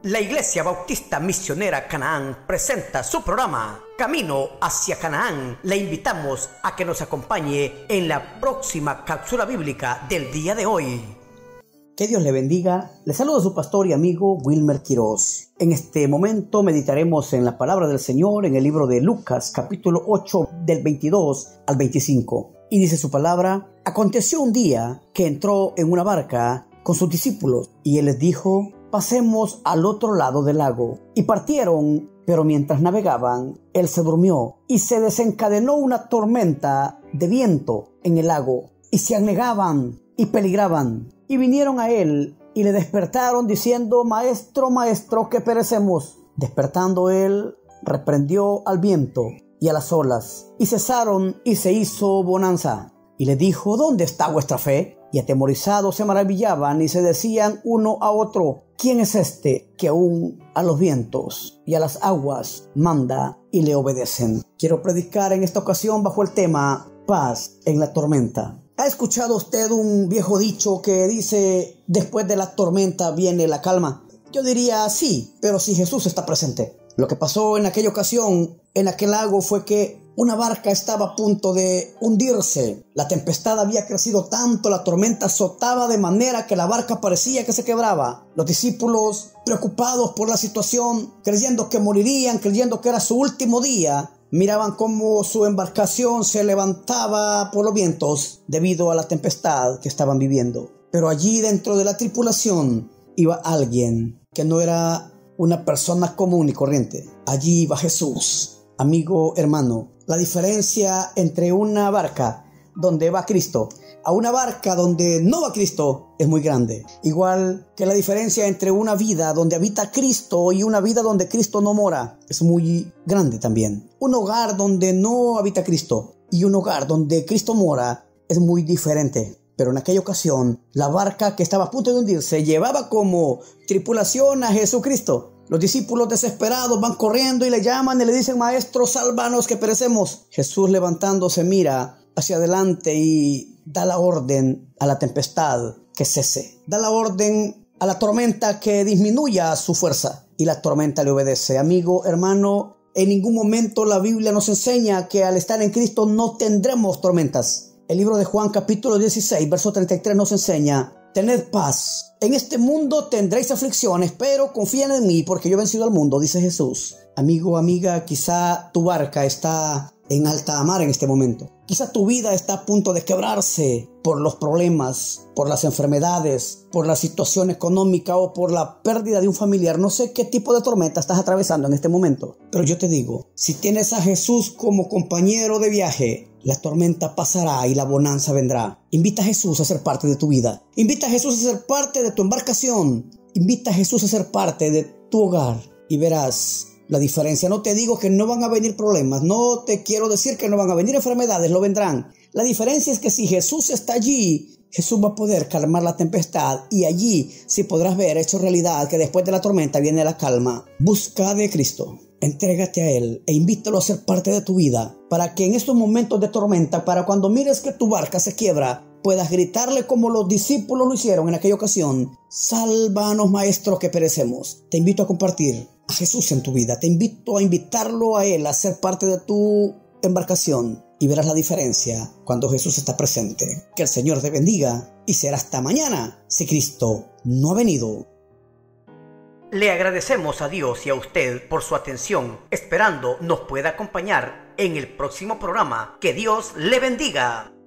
La Iglesia Bautista Misionera Canaán presenta su programa Camino hacia Canaán. Le invitamos a que nos acompañe en la próxima cápsula bíblica del día de hoy. Que Dios le bendiga. Le saluda su pastor y amigo Wilmer Quiroz. En este momento meditaremos en la palabra del Señor en el libro de Lucas, capítulo 8, del 22 al 25. Y dice su palabra: aconteció un día que entró en una barca con sus discípulos y él les dijo: pasemos al otro lado del lago. Y partieron, pero mientras navegaban, él se durmió y se desencadenó una tormenta de viento en el lago, y se anegaban y peligraban. Y vinieron a él y le despertaron diciendo: Maestro, maestro, que perecemos. Despertando él, reprendió al viento y a las olas, y cesaron y se hizo bonanza. Y le dijo: ¿dónde está vuestra fe? Y atemorizados se maravillaban y se decían uno a otro: ¿quién es este que aún a los vientos y a las aguas manda y le obedecen? Quiero predicar en esta ocasión bajo el tema paz en la tormenta. ¿Ha escuchado usted un viejo dicho que dice: después de la tormenta viene la calma? Yo diría sí, pero si Jesús está presente. Lo que pasó en aquella ocasión, en aquel lago, fue que una barca estaba a punto de hundirse. La tempestad había crecido tanto, la tormenta azotaba de manera que la barca parecía que se quebraba. Los discípulos, preocupados por la situación, creyendo que morirían, creyendo que era su último día, miraban cómo su embarcación se levantaba por los vientos debido a la tempestad que estaban viviendo. Pero allí dentro de la tripulación iba alguien que no era una persona común y corriente. Allí iba Jesús. Amigo, hermano, la diferencia entre una barca donde va Cristo a una barca donde no va Cristo es muy grande. Igual que la diferencia entre una vida donde habita Cristo y una vida donde Cristo no mora es muy grande también. Un hogar donde no habita Cristo y un hogar donde Cristo mora es muy diferente. Pero en aquella ocasión, la barca que estaba a punto de hundirse llevaba como tripulación a Jesucristo. Los discípulos desesperados van corriendo y le llaman y le dicen: Maestro, sálvanos que perecemos. Jesús, levantándose, mira hacia adelante y da la orden a la tempestad que cese. Da la orden a la tormenta que disminuya su fuerza, y la tormenta le obedece. Amigo, hermano, en ningún momento la Biblia nos enseña que al estar en Cristo no tendremos tormentas. El libro de Juan, capítulo 16, verso 33 nos enseña: tened paz. En este mundo tendréis aflicciones, pero confíen en mí porque yo he vencido al mundo, dice Jesús. Amigo, amiga, quizá tu barca está en alta mar en este momento. Quizá tu vida está a punto de quebrarse por los problemas, por las enfermedades, por la situación económica o por la pérdida de un familiar. No sé qué tipo de tormenta estás atravesando en este momento, pero yo te digo, si tienes a Jesús como compañero de viaje, la tormenta pasará y la bonanza vendrá. Invita a Jesús a ser parte de tu vida. Invita a Jesús a ser parte de tu embarcación. Invita a Jesús a ser parte de tu hogar y verás la diferencia. No te digo que no van a venir problemas, no te quiero decir que no van a venir enfermedades, lo vendrán. La diferencia es que si Jesús está allí, Jesús va a poder calmar la tempestad, y allí sí podrás ver hecho realidad que después de la tormenta viene la calma. Busca de Cristo, entrégate a Él e invítalo a ser parte de tu vida, para que en estos momentos de tormenta, para cuando mires que tu barca se quiebra, puedas gritarle como los discípulos lo hicieron en aquella ocasión: sálvanos, maestro, que perecemos. Te invito a compartir a Jesús en tu vida. Te invito a invitarlo a Él a ser parte de tu embarcación, y verás la diferencia cuando Jesús está presente. Que el Señor te bendiga y será hasta mañana si Cristo no ha venido. Le agradecemos a Dios y a usted por su atención, esperando nos pueda acompañar en el próximo programa. Que Dios le bendiga.